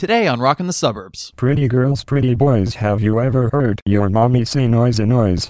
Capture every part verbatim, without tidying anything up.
Today on Rockin' the Suburbs. Pretty girls, pretty boys, have you ever heard your mommy say noise and noise?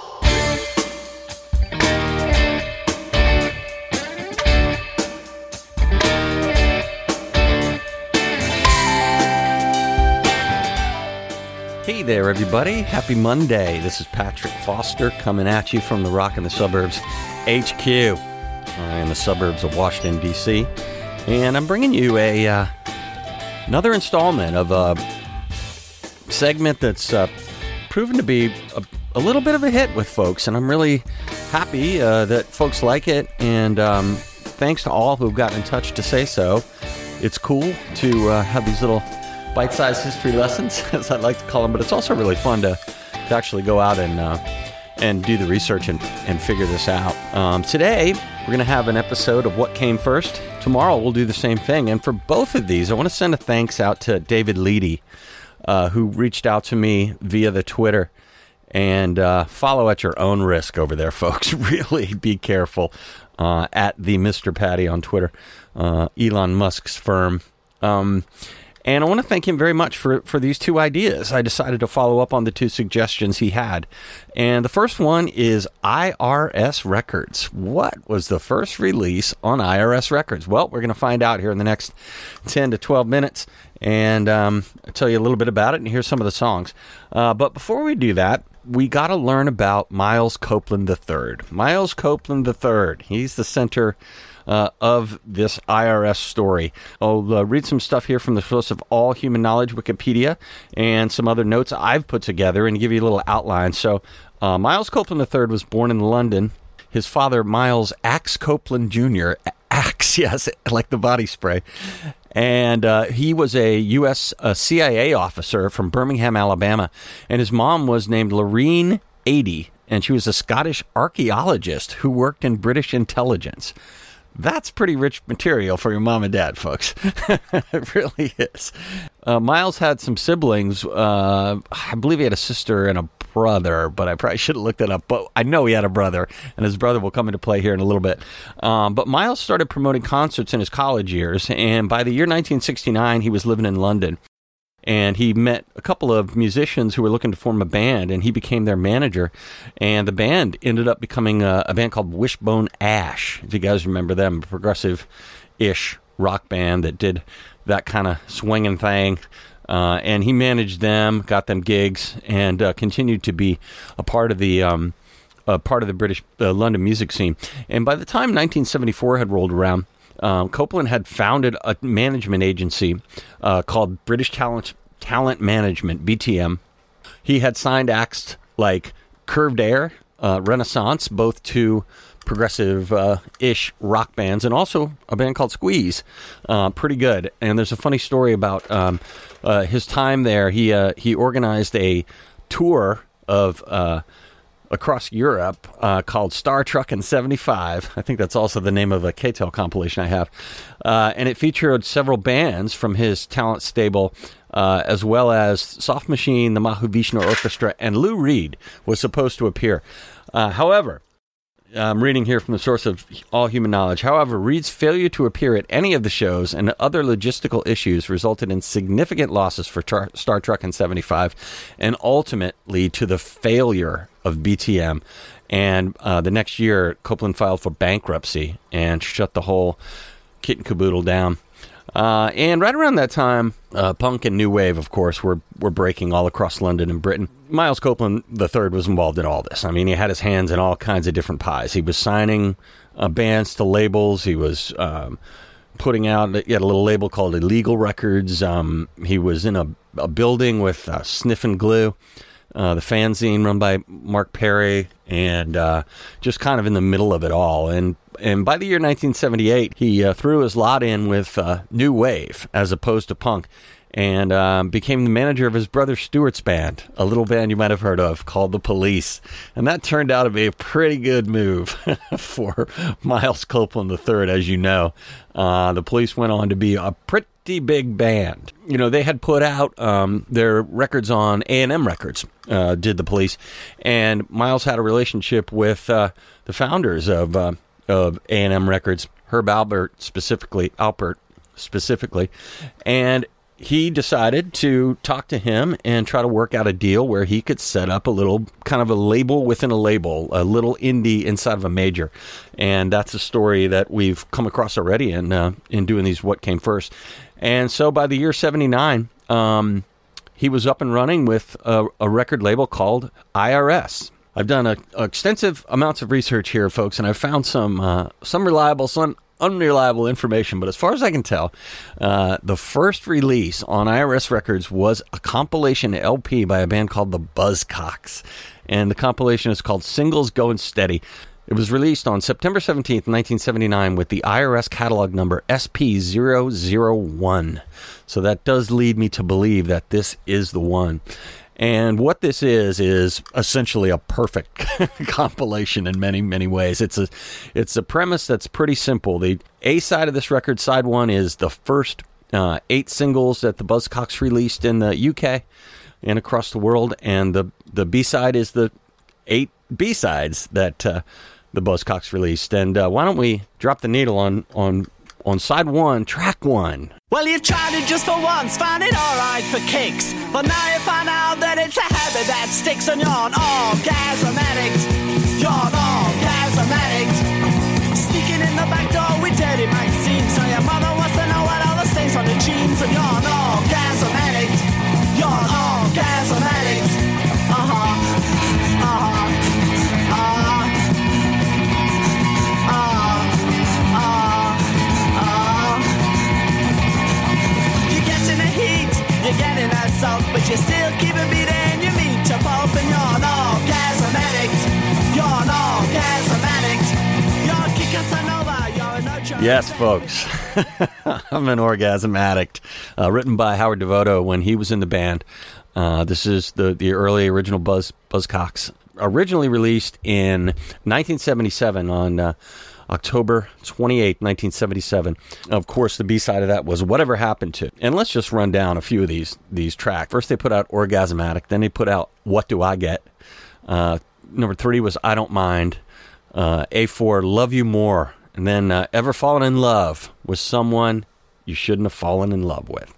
Hey there, everybody. Happy Monday. This is Patrick Foster coming at you from the Rockin' the Suburbs H Q uh, in the suburbs of Washington, D C And I'm bringing you a uh, another installment of a segment that's uh, proven to be a, a little bit of a hit with folks. And I'm really happy uh, that folks like it. And um, thanks to all who've gotten in touch to say so. It's cool to uh, have these little bite-sized history lessons, as I like to call them, but it's also really fun to, to actually go out and uh, and do the research and, and figure this out. Um, today, we're going to have an episode of What Came First. Tomorrow, we'll do the same thing. And for both of these, I want to send a thanks out to David Leedy, uh, who reached out to me via the Twitter. And uh, follow at your own risk over there, folks. Really be careful uh, at the Mister Patty on Twitter, uh, Elon Musk's firm. Um And I want to thank him very much for, for these two ideas. I decided to follow up on the two suggestions he had. And the first one is I R S Records. What was the first release on I R S Records? Well, we're going to find out here in the next ten to twelve minutes. And um, I'll tell you a little bit about it and here's some of the songs. Uh, but before we do that, we got to learn about Miles Copeland the third. Miles Copeland the third. He's the center Uh, of this I R S story. I'll uh, read some stuff here from the source of All Human Knowledge, Wikipedia, and some other notes I've put together and give you a little outline. So, uh, Miles Copeland the third was born in London. His father, Miles Axe Copeland Junior Axe, yes, like the body spray. And uh, he was a U S uh, C I A officer from Birmingham, Alabama. And his mom was named Loreen Adey, and she was a Scottish archaeologist who worked in British intelligence. That's pretty rich material for your mom and dad, folks. It really is. Uh, Miles had some siblings. Uh, I believe he had a sister and a brother, but I probably should have looked it up. But I know he had a brother, and his brother will come into play here in a little bit. Um, but Miles started promoting concerts in his college years, and by the year nineteen sixty-nine, he was living in London. And he met a couple of musicians who were looking to form a band, and he became their manager. And the band ended up becoming a, a band called Wishbone Ash, if you guys remember them, a progressive-ish rock band that did that kind of swinging thing. Uh, and he managed them, got them gigs, and uh, continued to be a part of the um, a part of the British uh, London music scene. And by the time nineteen seventy-four had rolled around, Um, Copeland had founded a management agency uh, called British Talent Talent Management, B T M. He had signed acts like Curved Air, uh, Renaissance, both two progressive-ish uh, rock bands, and also a band called Squeeze. Uh, pretty good. And there's a funny story about um, uh, his time there. He uh, he organized a tour of Uh, across Europe uh, called Star Truckin' seventy-five. I think that's also the name of a K-Tel compilation I have. Uh, and it featured several bands from his talent stable, uh, as well as Soft Machine, the Mahavishnu Orchestra, and Lou Reed was supposed to appear. Uh, however, I'm reading here from the source of All Human Knowledge. However, Reed's failure to appear at any of the shows and other logistical issues resulted in significant losses for Tar- Star Truckin' seventy-five and ultimately to the failure of B T M. And uh, the next year, Copeland filed for bankruptcy and shut the whole kit and caboodle down. Uh, and right around that time, uh, punk and new wave, of course, were were breaking all across London and Britain. Miles Copeland the third was involved in all this. I mean, he had his hands in all kinds of different pies. He was signing uh, bands to labels. He was um, putting out, he had a little label called Illegal Records. Um, he was in a, a building with uh, Sniff and Glue, uh, the fanzine run by Mark Perry, and uh, just kind of in the middle of it all. And And by the year nineteen seventy-eight, he uh, threw his lot in with uh, new wave as opposed to punk, and um, became the manager of his brother Stuart's band, a little band you might have heard of called The Police. And that turned out to be a pretty good move for Miles Copeland the third, as you know. Uh, the Police went on to be a pretty big band. You know, they had put out um, their records on A and M Records, uh, did The Police, and Miles had a relationship with uh, the founders of Uh, of A and M Records, Herb Albert specifically, Alpert specifically, and he decided to talk to him and try to work out a deal where he could set up a little kind of a label within a label, a little indie inside of a major. And that's a story that we've come across already in, uh, in doing these What Came First. And so by the year seventy-nine, um, he was up and running with a, a record label called I R S. I've done a, a extensive amounts of research here, folks, and I've found some uh, some reliable, some unreliable information, but as far as I can tell, uh, the first release on I R S Records was a compilation L P by a band called the Buzzcocks, and the compilation is called Singles Goin' Steady. It was released on September seventeenth, nineteen seventy-nine with the I R S catalog number S P zero zero one. So that does lead me to believe that this is the one. And what this is, is essentially a perfect compilation in many, many ways. It's a it's a premise that's pretty simple. The A side of this record, side one, is the first uh, eight singles that the Buzzcocks released in the U K and across the world. And the, the B side is the eight B sides that uh, the Buzzcocks released. And uh, why don't we drop the needle on, on, on side one, track one. Well, you tried it just for once, found it alright for kicks, but now you find out that it's a habit that sticks, and you're an orgasm addict. You're an orgasm addict. Sneaking in the back door with dirty magazines, so your mother wants to know what all the stains on your jeans, and you're an orgasm addict. You're an orgasm addict. Uh-huh. Uh-huh. Uh-huh. You're getting assault, but you still keep it beating your meat to pulp, and you're an orgasm addict. You're an orgasm addict. You're a Casanova, you're a no-choice. Yes, folks. I'm an orgasm addict. Uh, written by Howard Devoto when he was in the band. Uh, this is the, the early original Buzz Buzzcocks. Originally released in nineteen seventy-seven on uh, October twenty-eighth, nineteen seventy-seven. Of course, the B-side of that was Whatever Happened To. And let's just run down a few of these these tracks. First, they put out Orgasmatic. Then they put out What Do I Get? Uh, number three was I Don't Mind. Uh, A four, Love You More. And then uh, Ever Fallen in Love with Someone You Shouldn't Have Fallen in Love With.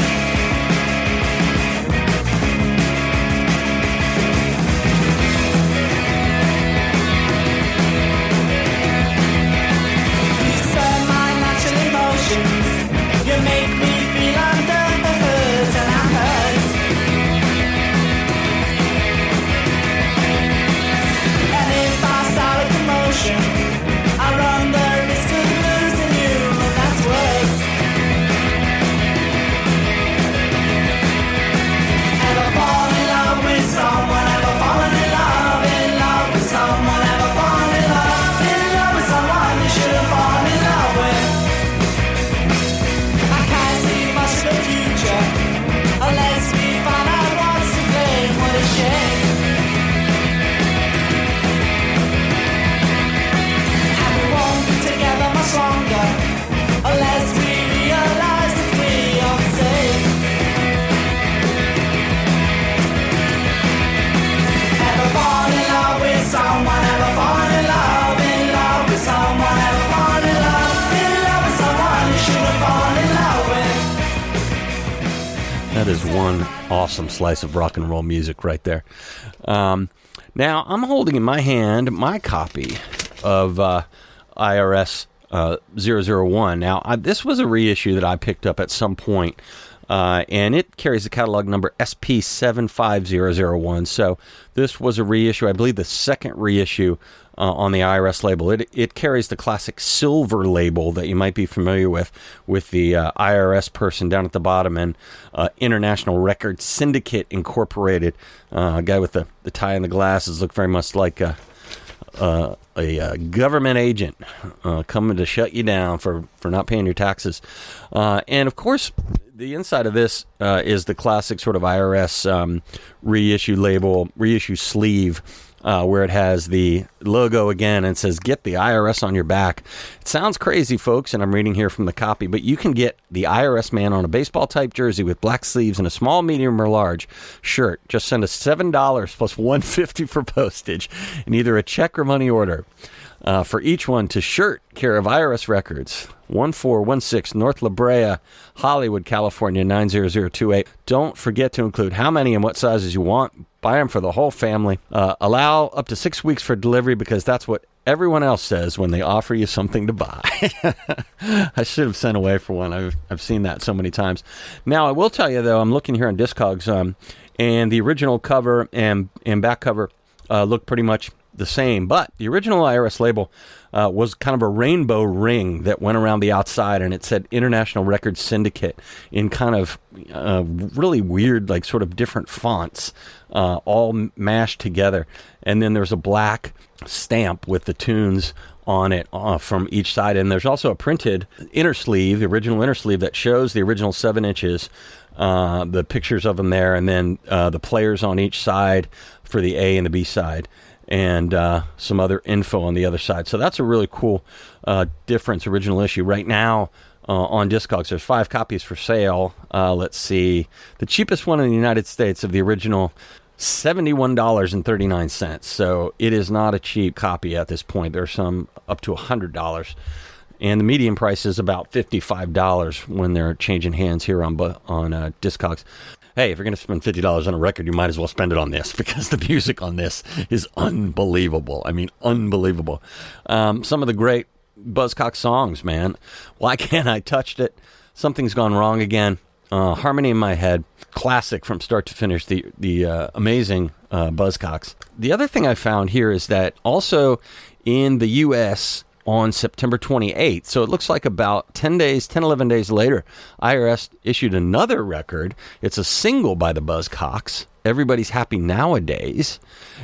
That is one awesome slice of rock and roll music right there. Um, now, I'm holding in my hand my copy of uh, I R S uh, zero zero one. Now, I, this was a reissue that I picked up at some point, uh, and it carries the catalog number S P seven five zero zero one. So this was a reissue, I believe the second reissue Uh, on the I R S label. It it carries the classic silver label that you might be familiar with, with the uh, I R S person down at the bottom, and uh, International Record Syndicate Incorporated. Uh, a guy with the, the tie and the glasses looked very much like a, uh, a, a government agent uh, coming to shut you down for, for not paying your taxes. Uh, and of course, the inside of this uh, is the classic sort of I R S um, reissue label, reissue sleeve, Uh, where it has the logo again and says, get the I R S on your back. It sounds crazy, folks, and I'm reading here from the copy, but you can get the I R S man on a baseball-type jersey with black sleeves and a small, medium, or large shirt. Just send us seven dollars plus one dollar fifty for postage in either a check or money order. uh, for each one to Shirt, care of I R S Records, one four one six North La Brea, Hollywood, California, nine zero zero two eight. Don't forget to include how many and what sizes you want. Buy them for the whole family. Uh, allow up to six weeks for delivery because that's what everyone else says when they offer you something to buy. I should have sent away for one. I've, I've seen that so many times. Now, I will tell you, though, I'm looking here on Discogs, um, and the original cover and, and back cover uh, look pretty much the same. But the original I R S label uh, was kind of a rainbow ring that went around the outside, and it said International Records Syndicate in kind of uh, really weird, like sort of different fonts, uh, all mashed together. And then there's a black stamp with the tunes on it uh, from each side. And there's also a printed inner sleeve, the original inner sleeve that shows the original seven inches, uh, the pictures of them there, and then uh, the players on each side for the A and the B side, and uh, some other info on the other side. So that's a really cool uh, difference, original issue. Right now uh, on Discogs, there's five copies for sale. Uh, let's see. The cheapest one in the United States of the original, seventy-one dollars and thirty-nine cents. So it is not a cheap copy at this point. There's some up to one hundred dollars. And the median price is about fifty-five dollars when they're changing hands here on, on uh, Discogs. Hey, if you're going to spend fifty dollars on a record, you might as well spend it on this because the music on this is unbelievable. I mean, unbelievable. Um, some of the great Buzzcocks songs, man. Why Can't I Touch It? Something's Gone Wrong Again. Uh, Harmony in My Head. Classic from start to finish. The, the uh, amazing uh, Buzzcocks. The other thing I found here is that also in the U S on September twenty-eighth, so it looks like about ten days, ten, eleven days later, I R S issued another record. It's a single by the Buzzcocks, Everybody's Happy Nowadays,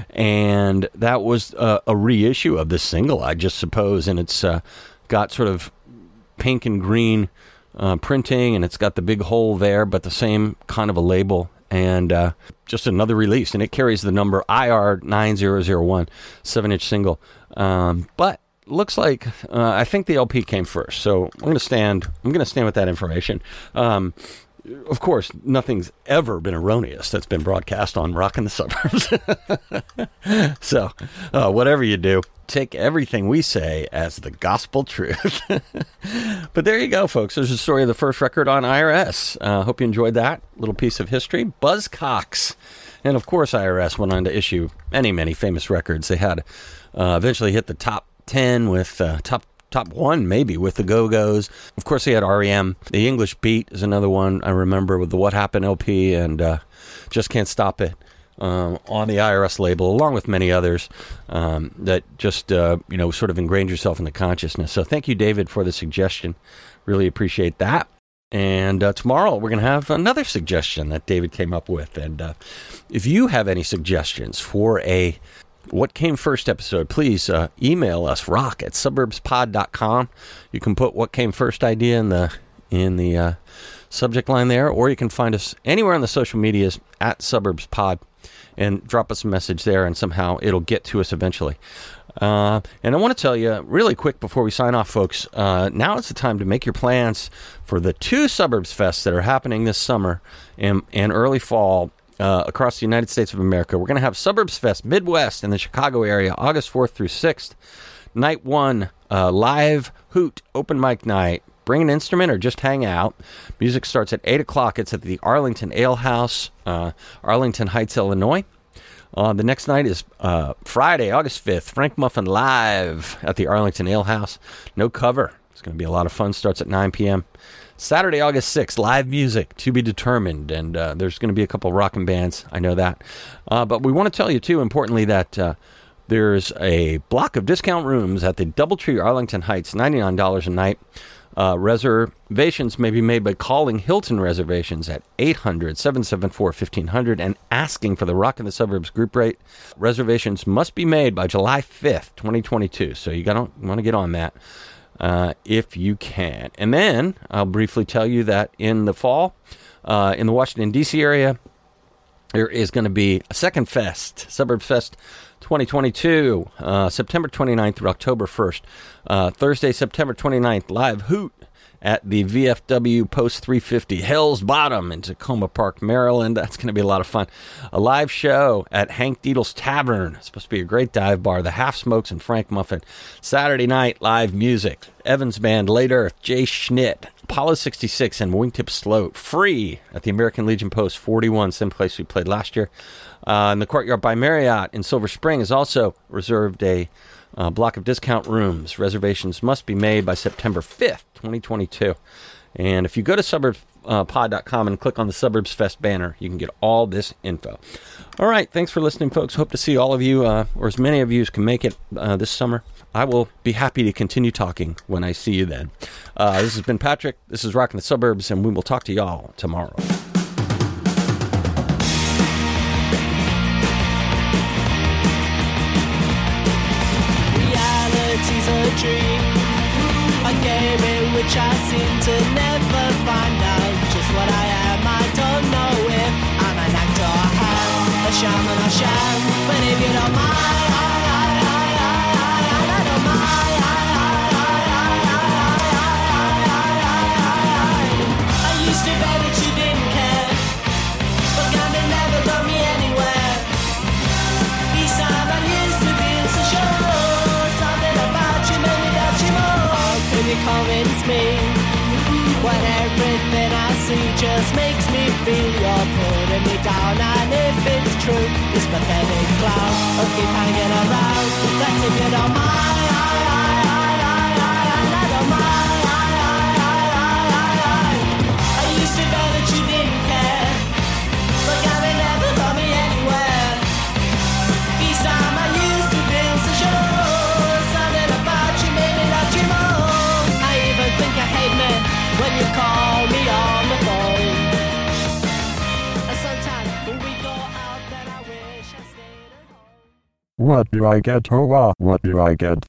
and that was uh, a reissue of this single, I just suppose, and it's uh, got sort of pink and green uh, printing, and it's got the big hole there, but the same kind of a label, and uh, just another release, and it carries the number I R nine zero zero one, seven-inch single, um, but looks like uh, I think the L P came first, so I'm going to stand. I'm going to stand with that information. Um, of course, nothing's ever been erroneous that's been broadcast on Rockin' the Suburbs. So, uh, whatever you do, take everything we say as the gospel truth. But there you go, folks. There's the story of the first record on I R S. Uh, hope you enjoyed that little piece of history. Buzzcocks, and of course, I R S went on to issue many, many famous records. They had uh, eventually hit the top ten with uh, top top one maybe with the Go-Go's. Of course, they had R E M. The English Beat is another one I remember with the What Happened L P and uh, Just Can't Stop It um, on the I R S label, along with many others um, that just uh, you know sort of ingrained yourself in the consciousness. So thank you, David, for the suggestion. Really appreciate that. And uh, tomorrow we're going to have another suggestion that David came up with. And uh, if you have any suggestions for a What Came First episode, please uh, email us, rock at suburbs pod dot com. You can put What Came First idea in the in the uh, subject line there, or you can find us anywhere on the social medias at suburbspod and drop us a message there, and somehow it'll get to us eventually. Uh, and I want to tell you really quick before we sign off, folks, uh, now is the time to make your plans for the two Suburbs Fests that are happening this summer and, and early fall Uh, across the United States of America. We're going to have Suburbs Fest Midwest in the Chicago area, August fourth through sixth. Night one, uh, live hoot, open mic night. Bring an instrument or just hang out. Music starts at eight o'clock. It's at the Arlington Ale House, uh, Arlington Heights, Illinois. Uh, the next night is uh, Friday, August fifth, Frank Muffin live at the Arlington Ale House. No cover. It's going to be a lot of fun. Starts at nine p.m. Saturday, August sixth, live music to be determined, and uh, there's going to be a couple of rockin' bands, I know that. Uh, but we want to tell you, too, importantly, that uh, there's a block of discount rooms at the Doubletree Arlington Heights, ninety-nine dollars a night. Uh, reservations may be made by calling Hilton Reservations at eight hundred, seven seven four, fifteen hundred and asking for the Rockin' the Suburbs group rate. Reservations must be made by July fifth, twenty twenty-two, so you gotta want to get on that. Uh, if you can. And then I'll briefly tell you that in the fall, uh, in the Washington, D C area, there is going to be a second fest, Suburbs Fest twenty twenty-two, uh, September twenty-ninth through October first. Uh, Thursday, September twenty-ninth, live hoot at the V F W Post three fifty Hell's Bottom in Tacoma Park, Maryland. That's going to be a lot of fun. A live show at Hank Deedle's Tavern. It's supposed to be a great dive bar. The Half Smokes and Frank Muffin. Saturday night, live music. Evans Band, Late Earth, Jay Schnitt, Apollo sixty-six, and Wingtip Sloat. Free at the American Legion Post forty-one, same place we played last year. Uh, and the Courtyard by Marriott in Silver Spring has also reserved a uh, block of discount rooms. Reservations must be made by September fifth, twenty twenty-two. And if you go to suburbs pod dot com and click on the Suburbs Fest banner, you can get all this info. All right, thanks for listening, folks. Hope to see all of you, uh, or as many of you as can make it uh, this summer. I will be happy to continue talking when I see you then. Uh, this has been Patrick. This is Rockin' the Suburbs, and we will talk to y'all tomorrow. Reality's a dream, a game in which I seem to never find out just what I am. I don't know if I'm an actor or ham, a shaman or sham, but if you don't mind, convince me when everything I see just makes me feel you're putting me down. And if it's true, this pathetic clown will keep hanging around. That's if you don't mind. I don't mind. I used to know that you didn't care, but now they never got me anywhere. Each time I used to feel so sure, something about you made me love you more. Think you hate me when you call me on the phone. And sometimes when we go out, then I wish I stayed at home. What do I get? Oh, ah, what do I get?